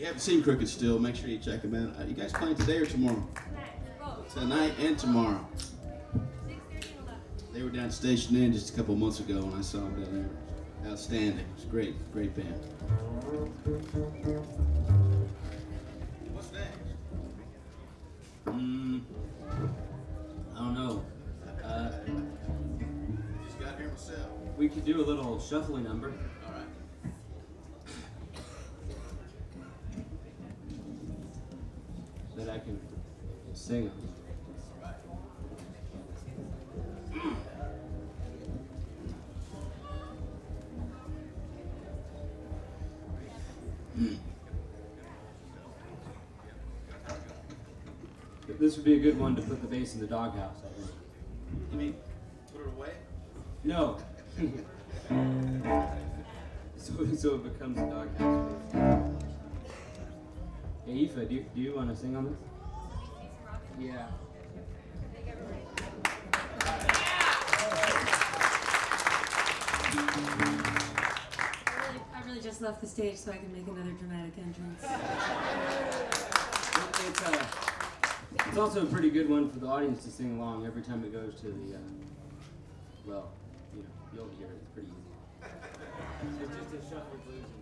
you haven't seen Crooked Still, make sure you check them out. You guys playing today or tomorrow? Tonight and tomorrow. They were down at Station Inn just a couple months ago when I saw them down there. Outstanding. It's great, great band. What's next? I don't know. Just got here myself. We could do a little shuffling number. All right. That I can sing on. This would be a good one to put the bass in the doghouse, I think. You mean put it away? No. so it becomes a doghouse. Hey, Aoife, do you want to sing on this? Yeah. I really just left the stage so I can make another dramatic entrance. It's also a pretty good one for the audience to sing along every time it goes to the, well, you'll hear it. It's pretty easy. It's just a shuffle blues.